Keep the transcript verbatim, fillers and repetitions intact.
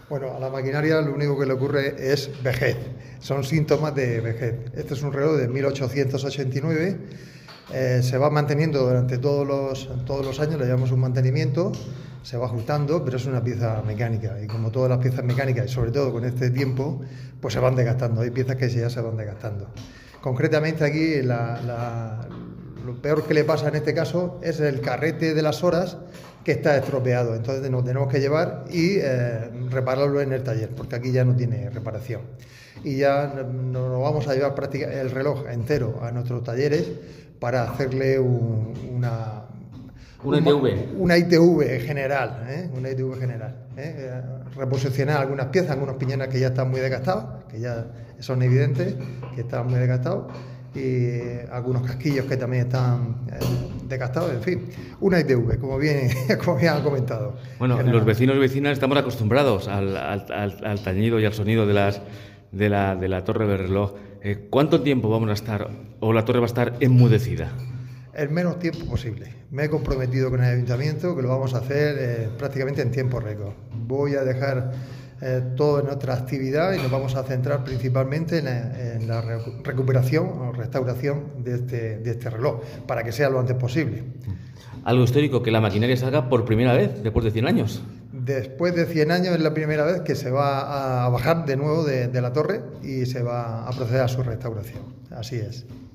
Bueno, a la maquinaria lo único que le ocurre es vejez, son síntomas de vejez. Este es un reloj de mil ochocientos ochenta y nueve, eh, se va manteniendo durante todos los, todos los años, le llevamos un mantenimiento, se va ajustando, pero es una pieza mecánica y como todas las piezas mecánicas y sobre todo con este tiempo, pues se van desgastando, hay piezas que ya se van desgastando. Concretamente aquí la, la, lo peor que le pasa en este caso es el carrete de las horas que está estropeado, entonces nos tenemos que llevar y eh, repararlo en el taller, porque aquí ya no tiene reparación. Y ya nos vamos a llevar prácticamente el reloj entero a nuestros talleres para hacerle un, una... Una I T V. Una I T V general, ¿eh? Una I T V general. ¿eh? Reposicionar algunas piezas, algunos piñones que ya están muy desgastados, que ya son evidentes, que están muy desgastados, y algunos casquillos que también están eh, desgastados, en fin, una I T V, como bien, como bien han comentado. Bueno, general. Los vecinos y vecinas estamos acostumbrados al, al, al, al tañido y al sonido de, las, de, la, de la torre del reloj. Eh, ¿Cuánto tiempo vamos a estar, o la torre va a estar enmudecida? El menos tiempo posible. Me he comprometido con el ayuntamiento que lo vamos a hacer eh, prácticamente en tiempo récord. Voy a dejar eh, toda nuestra actividad y nos vamos a centrar principalmente en, en la recuperación o restauración de este, de este reloj, para que sea lo antes posible. Algo histórico, que la maquinaria salga por primera vez después de cien años. Después de cien años es la primera vez que se va a bajar de nuevo de, de la torre y se va a proceder a su restauración. Así es.